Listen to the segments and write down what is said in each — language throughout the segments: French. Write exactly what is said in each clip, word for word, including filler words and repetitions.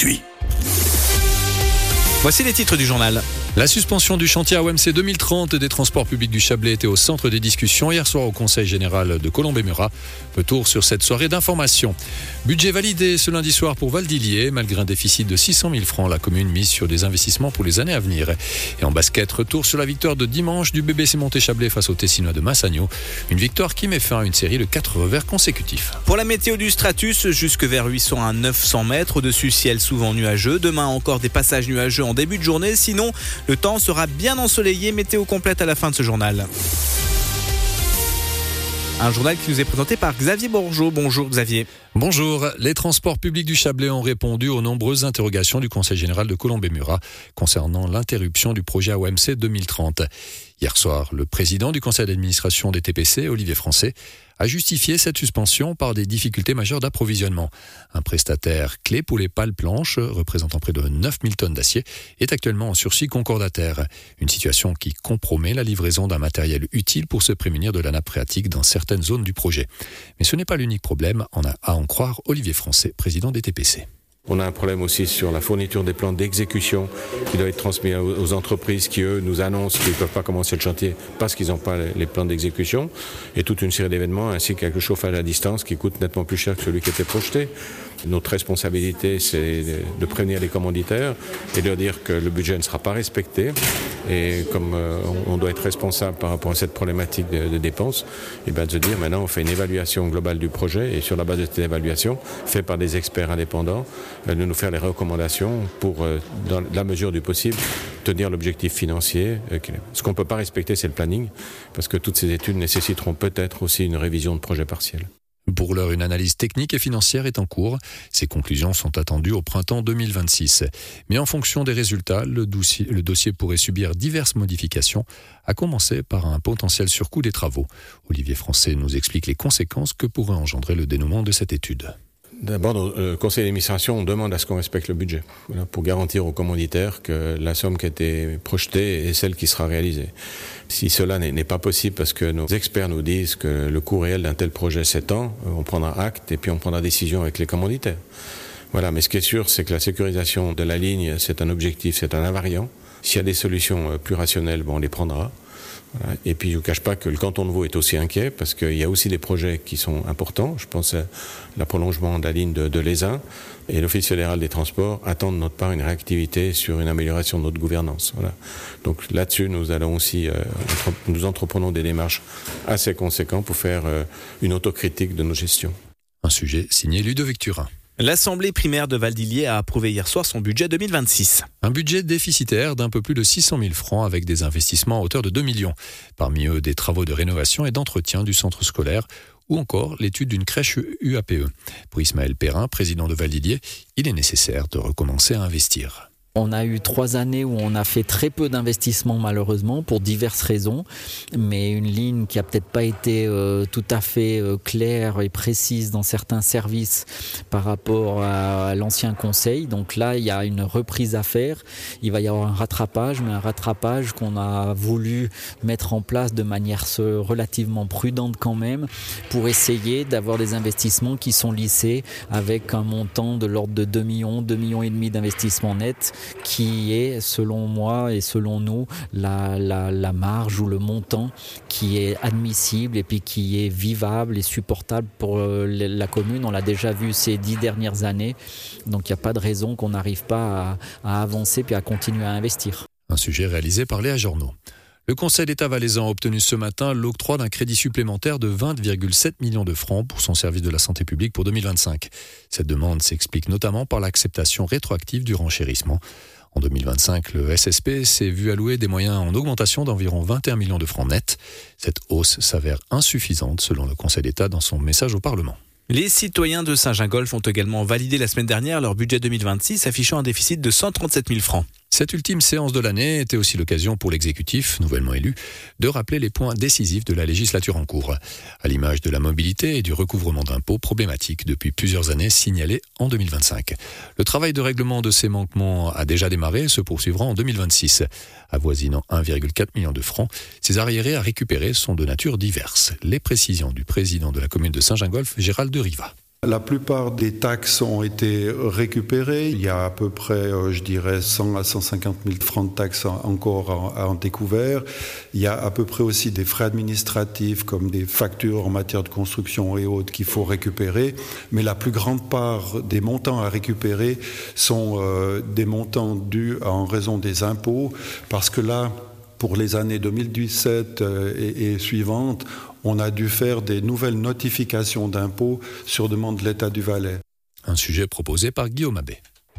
gratuit. Voici les titres du journal. La suspension du chantier A O M C deux mille trente des transports publics du Chablais était au centre des discussions hier soir au Conseil général de Colombey-Murat. Retour sur cette soirée d'information. Budget validé ce lundi soir pour Valdilier. Malgré un déficit de six cent mille francs, la commune mise sur des investissements pour les années à venir. Et en basket, retour sur la victoire de dimanche du B B C Monté-Chablais face aux Tessinois de Massagno. Une victoire qui met fin à une série de quatre revers consécutifs. Pour la météo du Stratus, jusque vers huit cents à neuf cents mètres. Au-dessus, ciel souvent nuageux. Demain, encore des passages nuageux en début de journée. Sinon, le temps sera bien ensoleillé. Météo complète à la fin de ce journal. Un journal qui nous est présenté par Xavier Bourgeot. Bonjour Xavier. Bonjour. Les transports publics du Chablais ont répondu aux nombreuses interrogations du Conseil général de Colombey-Murat concernant l'interruption du projet A O M C deux mille trente. Hier soir, le président du conseil d'administration des T P C, Olivier Français, a justifié cette suspension par des difficultés majeures d'approvisionnement. Un prestataire clé pour les pales planches, représentant près de neuf mille tonnes d'acier, est actuellement en sursis concordataire. Une situation qui compromet la livraison d'un matériel utile pour se prémunir de la nappe phréatique dans certaines zones du projet. Mais ce n'est pas l'unique problème, à en croire Olivier Français, président des T P C. On a un problème aussi sur la fourniture des plans d'exécution qui doivent être transmis aux entreprises qui, eux, nous annoncent qu'ils ne peuvent pas commencer le chantier parce qu'ils n'ont pas les plans d'exécution, et toute une série d'événements ainsi qu'avec le chauffage à distance qui coûte nettement plus cher que celui qui était projeté. Notre responsabilité, c'est de prévenir les commanditaires et de leur dire que le budget ne sera pas respecté. Et comme on doit être responsable par rapport à cette problématique de, de dépenses, et bien de se dire maintenant on fait une évaluation globale du projet et sur la base de cette évaluation, faite par des experts indépendants, de nous faire les recommandations pour, dans la mesure du possible, tenir l'objectif financier. Ce qu'on ne peut pas respecter, c'est le planning, parce que toutes ces études nécessiteront peut-être aussi une révision de projet partiel. Pour l'heure, une analyse technique et financière est en cours. Ces conclusions sont attendues au printemps deux mille vingt-six. Mais en fonction des résultats, le dossier, le dossier pourrait subir diverses modifications, à commencer par un potentiel surcoût des travaux. Olivier Français nous explique les conséquences que pourrait engendrer le dénouement de cette étude. D'abord, le conseil d'administration, on demande à ce qu'on respecte le budget, voilà, pour garantir aux commanditaires que la somme qui a été projetée est celle qui sera réalisée. Si cela n'est, n'est pas possible parce que nos experts nous disent que le coût réel d'un tel projet s'étend, on prendra acte et puis on prendra décision avec les commanditaires. Voilà, mais ce qui est sûr, c'est que la sécurisation de la ligne, c'est un objectif, c'est un invariant. S'il y a des solutions plus rationnelles, bon, on les prendra. Voilà. Et puis je ne vous cache pas que le canton de Vaud est aussi inquiet parce qu'il y a aussi des projets qui sont importants. Je pense à le prolongement de la ligne de, de l'Aisin, et l'Office fédéral des transports attend de notre part une réactivité sur une amélioration de notre gouvernance. Voilà. Donc là-dessus, nous allons aussi, euh, nous entreprenons des démarches assez conséquentes pour faire euh, une autocritique de nos gestions. Un sujet signé Ludovic Turin. L'Assemblée primaire de Valdilier a approuvé hier soir son budget deux mille vingt-six. Un budget déficitaire d'un peu plus de six cent mille francs avec des investissements à hauteur de deux millions. Parmi eux, des travaux de rénovation et d'entretien du centre scolaire ou encore l'étude d'une crèche U A P E. Pour Ismaël Perrin, président de Valdilier, il est nécessaire de recommencer à investir. On a eu trois années où on a fait très peu d'investissements malheureusement pour diverses raisons, mais une ligne qui a peut-être pas été euh, tout à fait euh, claire et précise dans certains services par rapport à, à l'ancien conseil. Donc là, il y a une reprise à faire. Il va y avoir un rattrapage, mais un rattrapage qu'on a voulu mettre en place de manière relativement prudente quand même pour essayer d'avoir des investissements qui sont lissés avec un montant de l'ordre de deux millions, deux millions et demi d'investissements nets, qui est, selon moi et selon nous, la, la, la marge ou le montant qui est admissible et puis qui est vivable et supportable pour la commune. On l'a déjà vu ces dix dernières années, donc il n'y a pas de raison qu'on n'arrive pas à, à avancer puis à continuer à investir. Un sujet réalisé par Léa Journeau. Le Conseil d'État valaisan a obtenu ce matin l'octroi d'un crédit supplémentaire de vingt virgule sept millions de francs pour son service de la santé publique pour deux mille vingt-cinq. Cette demande s'explique notamment par l'acceptation rétroactive du renchérissement. En deux mille vingt-cinq, le S S P s'est vu allouer des moyens en augmentation d'environ vingt et un millions de francs nets. Cette hausse s'avère insuffisante selon le Conseil d'État dans son message au Parlement. Les citoyens de Saint-Gingolph ont également validé la semaine dernière leur budget deux mille vingt-six, affichant un déficit de cent trente-sept mille francs. Cette ultime séance de l'année était aussi l'occasion pour l'exécutif, nouvellement élu, de rappeler les points décisifs de la législature en cours, à l'image de la mobilité et du recouvrement d'impôts problématiques depuis plusieurs années signalés en deux mille vingt-cinq. Le travail de règlement de ces manquements a déjà démarré et se poursuivra en deux mille vingt-six. Avoisinant un virgule quatre million de francs, ces arriérés à récupérer sont de nature diverse. Les précisions du président de la commune de Saint-Gingolph, Gérald de Riva. La plupart des taxes ont été récupérées. Il y a à peu près, je dirais, cent à cent cinquante mille francs de taxes encore en découvert. Il y a à peu près aussi des frais administratifs comme des factures en matière de construction et autres qu'il faut récupérer. Mais la plus grande part des montants à récupérer sont euh, des montants dus en raison des impôts. Parce que là, pour les années deux mille dix-sept et, et suivantes, on a dû faire des nouvelles notifications d'impôts sur demande de l'État du Valais. Un sujet proposé par Guillaume Abbé.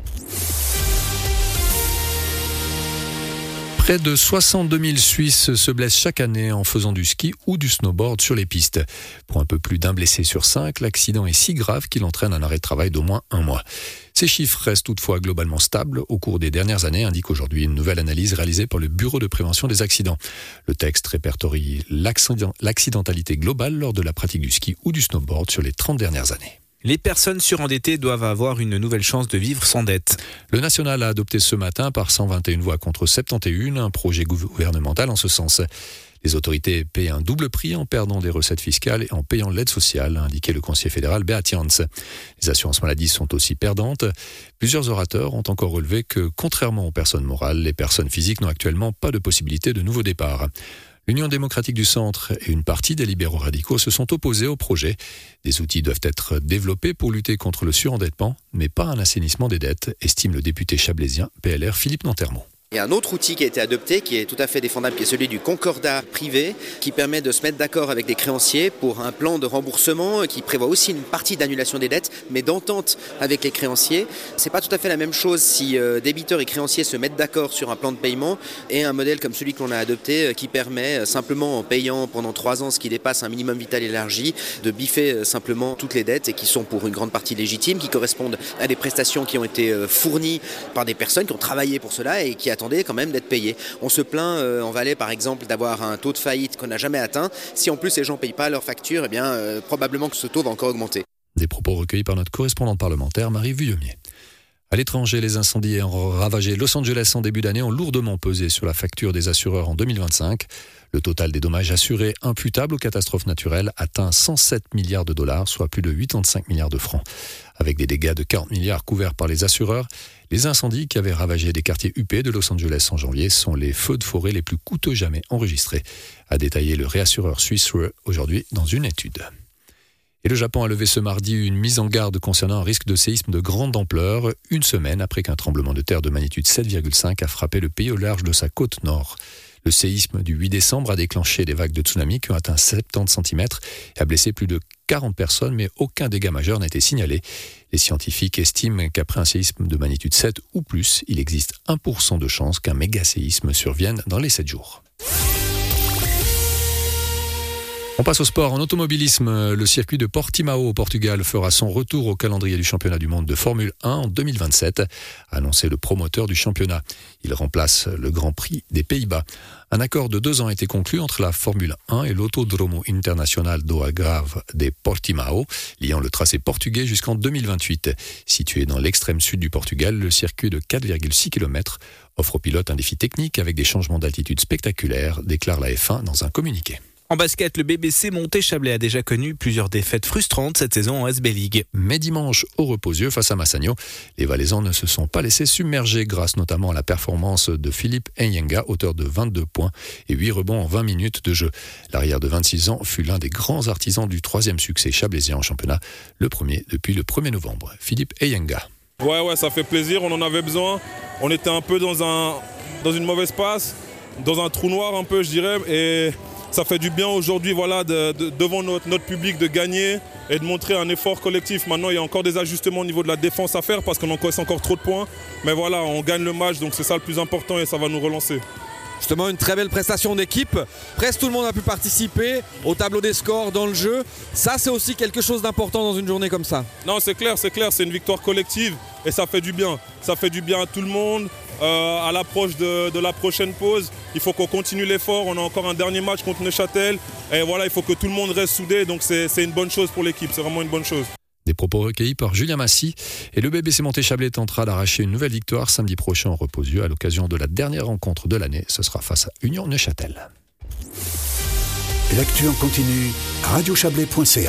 Près de soixante-deux mille Suisses se blessent chaque année en faisant du ski ou du snowboard sur les pistes. Pour un peu plus d'un blessé sur cinq, l'accident est si grave qu'il entraîne un arrêt de travail d'au moins un mois. Ces chiffres restent toutefois globalement stables au cours des dernières années, indique aujourd'hui une nouvelle analyse réalisée par le Bureau de prévention des accidents. Le texte répertorie l'accident, l'accidentalité globale lors de la pratique du ski ou du snowboard sur les trente dernières années. Les personnes surendettées doivent avoir une nouvelle chance de vivre sans dette. Le national a adopté ce matin par cent vingt et une voix contre soixante et onze un projet gouvernemental en ce sens. Les autorités paient un double prix en perdant des recettes fiscales et en payant l'aide sociale, a indiqué le conseiller fédéral Beat Jans. Les assurances maladie sont aussi perdantes. Plusieurs orateurs ont encore relevé que, contrairement aux personnes morales, les personnes physiques n'ont actuellement pas de possibilité de nouveau départ. L'Union démocratique du centre et une partie des libéraux radicaux se sont opposés au projet. Des outils doivent être développés pour lutter contre le surendettement, mais pas un assainissement des dettes, estime le député chablaisien P L R Philippe Nantermont. Il y a un autre outil qui a été adopté, qui est tout à fait défendable, qui est celui du concordat privé, qui permet de se mettre d'accord avec des créanciers pour un plan de remboursement, qui prévoit aussi une partie d'annulation des dettes, mais d'entente avec les créanciers. C'est pas tout à fait la même chose si euh, débiteurs et créanciers se mettent d'accord sur un plan de paiement et un modèle comme celui que l'on a adopté, euh, qui permet euh, simplement en payant pendant trois ans ce qui dépasse un minimum vital élargi, de biffer euh, simplement toutes les dettes et qui sont pour une grande partie légitimes, qui correspondent à des prestations qui ont été euh, fournies par des personnes qui ont travaillé pour cela et qui attendent quand même d'être payés. On se plaint euh, en Valais par exemple d'avoir un taux de faillite qu'on n'a jamais atteint. Si en plus les gens ne payent pas leurs factures, eh bien euh, probablement que ce taux va encore augmenter. Des propos recueillis par notre correspondante parlementaire Marie Vuillemier. À l'étranger, les incendies ayant ravagé Los Angeles en début d'année ont lourdement pesé sur la facture des assureurs en deux mille vingt-cinq. Le total des dommages assurés imputables aux catastrophes naturelles atteint cent sept milliards de dollars, soit plus de quatre-vingt-cinq milliards de francs. Avec des dégâts de quarante milliards couverts par les assureurs, les incendies qui avaient ravagé des quartiers huppés de Los Angeles en janvier sont les feux de forêt les plus coûteux jamais enregistrés, a détaillé le réassureur suisse aujourd'hui dans une étude. Et le Japon a levé ce mardi une mise en garde concernant un risque de séisme de grande ampleur, une semaine après qu'un tremblement de terre de magnitude sept virgule cinq a frappé le pays au large de sa côte nord. Le séisme du huit décembre a déclenché des vagues de tsunami qui ont atteint soixante-dix centimètres et a blessé plus de quarante personnes, mais aucun dégât majeur n'a été signalé. Les scientifiques estiment qu'après un séisme de magnitude sept ou plus, il existe un pour cent de chances qu'un méga-séisme survienne dans les sept jours. On passe au sport. En automobilisme, le circuit de Portimao au Portugal fera son retour au calendrier du championnat du monde de Formule un en deux mille vingt-sept, a annoncé le promoteur du championnat. Il remplace le Grand Prix des Pays-Bas. Un accord de deux ans a été conclu entre la Formule un et l'Autodromo Internacional do Algarve de Portimao, liant le tracé portugais jusqu'en deux mille vingt-huit. Situé dans l'extrême sud du Portugal, le circuit de quatre virgule six kilomètres offre aux pilotes un défi technique avec des changements d'altitude spectaculaires, déclare la F un dans un communiqué. En basket, le B B C Monté-Chablais a déjà connu plusieurs défaites frustrantes cette saison en S B League. Mais dimanche, au Reposieux face à Massagno, les Valaisans ne se sont pas laissés submerger grâce notamment à la performance de Philippe Enyenga, auteur de vingt-deux points et huit rebonds en vingt minutes de jeu. L'arrière de vingt-six ans fut l'un des grands artisans du troisième succès chablaisien en championnat, le premier depuis le premier novembre. Philippe Enyenga. Ouais, ouais, ça fait plaisir, on en avait besoin. On était un peu dans, un, dans une mauvaise passe, dans un trou noir un peu, je dirais, et ça fait du bien aujourd'hui, voilà, de, de, devant notre, notre public, de gagner et de montrer un effort collectif. Maintenant, il y a encore des ajustements au niveau de la défense à faire parce qu'on encaisse encore trop de points. Mais voilà, on gagne le match, donc c'est ça le plus important et ça va nous relancer. Justement, une très belle prestation d'équipe. Presque tout le monde a pu participer au tableau des scores, dans le jeu. Ça, c'est aussi quelque chose d'important dans une journée comme ça. Non, c'est clair, c'est clair. C'est une victoire collective et ça fait du bien. Ça fait du bien à tout le monde. Euh, à l'approche de, de la prochaine pause, il faut qu'on continue l'effort. On a encore un dernier match contre Neuchâtel. Et voilà, il faut que tout le monde reste soudé. Donc c'est, c'est une bonne chose pour l'équipe. C'est vraiment une bonne chose. Des propos recueillis par Julien Massy. Et le B B C Monté-Chablais tentera d'arracher une nouvelle victoire samedi prochain en Reposieux à l'occasion de la dernière rencontre de l'année. Ce sera face à Union Neuchâtel. L'actu en continu, radio chablais point c a.